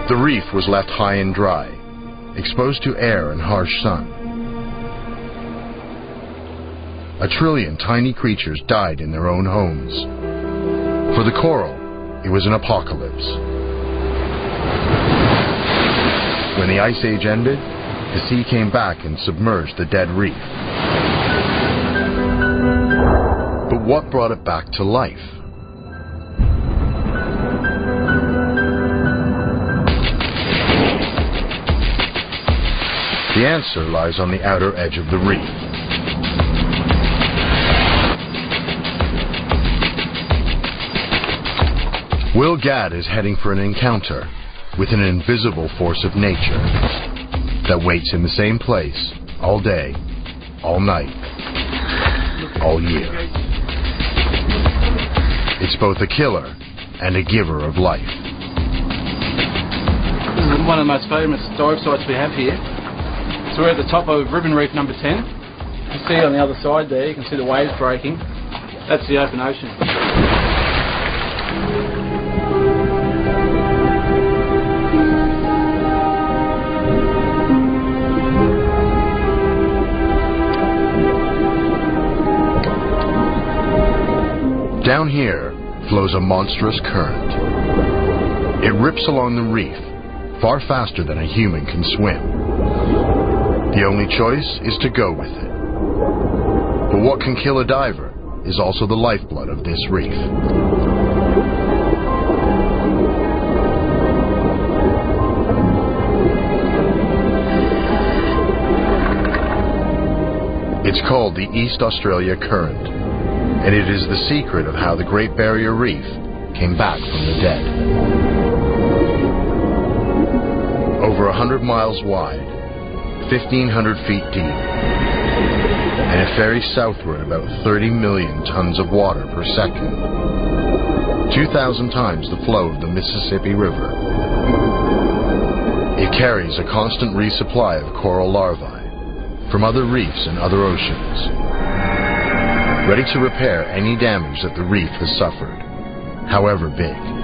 The reef was left high and dry, exposed to air and harsh sun. 1 trillion tiny creatures died in their own homes. For the coral, it was an apocalypse. When the Ice Age ended, the sea came back and submerged the dead reef. But what brought it back to life? The answer lies on the outer edge of the reef. Will Gadd is heading for an encounter with an invisible force of nature that waits in the same place all day, all night, all year. It's both a killer and a giver of life. This is one of the most famous dive sites we have here. So we're at the top of Ribbon Reef number 10. You can see on the other side there, you can see the waves breaking. That's the open ocean. Down here flows a monstrous current. It rips along the reef far faster than a human can swim. The only choice is to go with it. But what can kill a diver is also the lifeblood of this reef. It's called the East Australia Current, and it is the secret of how the Great Barrier Reef came back from the dead. Over 100 miles wide, 1,500 feet deep, and it ferries southward about 30 million tons of water per second, 2,000 times the flow of the Mississippi River. It carries a constant resupply of coral larvae from other reefs and other oceans, ready to repair any damage that the reef has suffered, however big.